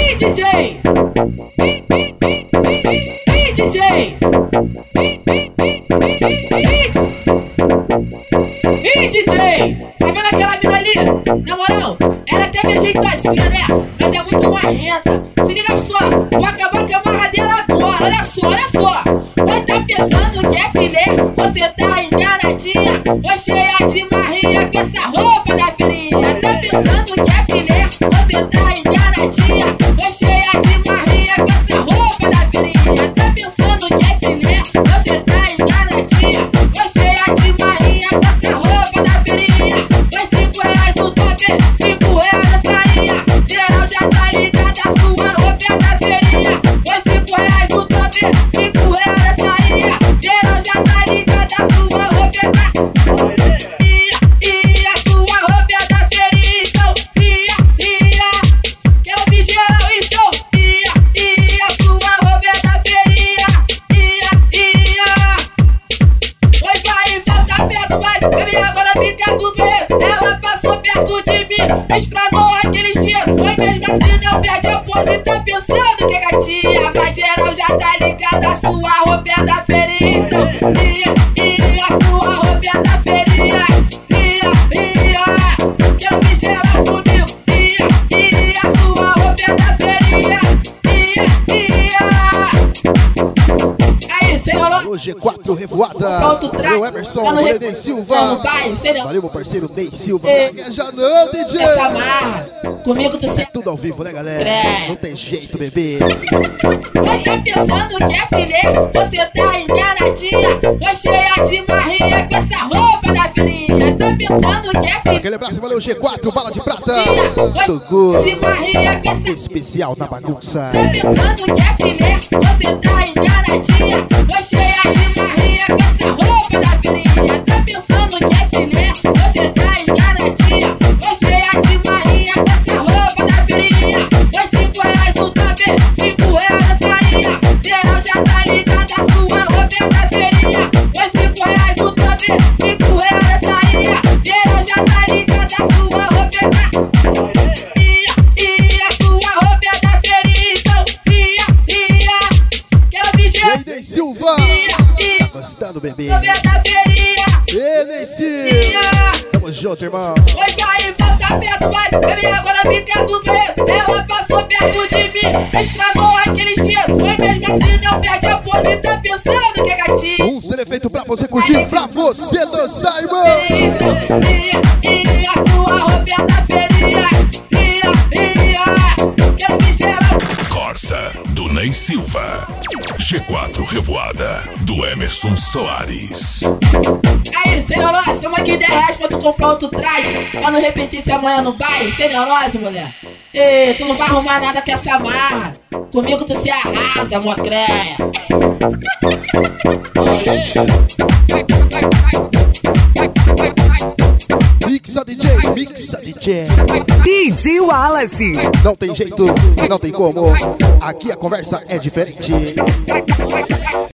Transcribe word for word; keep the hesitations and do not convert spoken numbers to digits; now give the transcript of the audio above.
Ih, D J! Ih, ih, ih, ih, ih, D J! Ih, ih, ih, ih, ih, D J! Tá vendo aquela mina ali? Na moral, ela até tem jeitozinha, né? Mas é muito marrenta. Se liga só, vou acabar com a marra dela agora. Olha só, olha só. Oi, tá pensando que é filé? Você tá enganadinha. Oi, cheia de marrinha com essa roupa da feirinha. Tá pensando que é filé? Você tá enganadinha. Oi, cheia de marrinha com essa roupa da feirinha. Tá pensando que é filé? Você tá enganadinha. Oi, cheia de marrinha com essa roupa da feirinha. Oi, cinco reais no top, cinco reais na sainha. Geral já tá ligada, a sua roupa é da feirinha. Oi, cinco reais no top, cinco reais na sainha. Geral já tá ligada, a sua roupa é da feirinha. E a sua roupa é da feirinha, então ia, ia. Quero me geral, então ia, ia. A sua roupa é da feirinha, ia, ia. Oi, vai e volta perto, vai. A minha agora fica do bem. Ela passou perto de mim, espranou aquele cheiro. Oi, mesmo assim não perde a pose. Tá pensando que é gatinha, mas geral já tá ligada. A sua roupa é da feirinha, então ia, ia. A sua roupa é da feirinha, ia, ia. Quero me geral comigo, ia, ia. A sua roupa é da feirinha, ia, ia. Aí, senhor. Alô, G quatro Revoada. Pronto, trago. Meu Emerson, Ney Ney Silva. Valeu, meu parceiro Ney Silva. Ei. Já não, D J. Essa marra, comigo tu É sempre. tudo ao vivo, né, galera? É. Não tem jeito, bebê. Oi, tá pensando que é filé? Você tá enganadinha. Oi, cheia de marrinha com essa roupa da feirinha. Tá pensando que é filé? Aquele abraço, valeu, G quatro, bala de prata. Do De Good. marrinha com essa. Especial na bagunça. Tá pensando que é filé? Você tá enganadinha. Oi, cheia de marrinha com essa roupa da feirinha. Tá pensando que é filé? Você tá enganadinha. Oi, cheia de marrinha com essa roupa da feirinha. Oi, cinco reais no top, cinco reais na sainha. Geral já tá ligada, a sua roupa é da feirinha. Oi, cinco reais no top, cinco reais na sainha. Geral já tá ligada, a sua roupa é da ia, ia. A sua roupa é da feirinha, então ia, ia. Quero me E gerar, aí, Ney Silva. ia, ia. Tá gostando, bebê? Roupa é da feirinha, Ei, Ney Silva. ia. Tamo junto, irmão. Oi, vai e volta perto, vai. A minha agora fica do bem. Ela passou perto de mim, estragou aquele cheiro. Oi, mesmo assim não perde a pose. Tá pensando que é gatinho. Um ser feito pra você curtir, pra você dançar, irmão. Então, ia, ia. A sua roupa é da feirinha, ia, ia. Quero me gerar. Corsa, do Ney Silva. G quatro Revoada, do Emerson Soares. Aí, senhorose, estamos aqui dez reais pra tu comprar outro traje. Pra não repetir se amanhã no baile. Senhorose, mulher. Ei, tu não vai arrumar nada com essa marra. Comigo tu se arrasa, mocréia. Mixa D J, mixa D J. D J Wallace. Não tem jeito, não tem como. Aqui a conversa é diferente.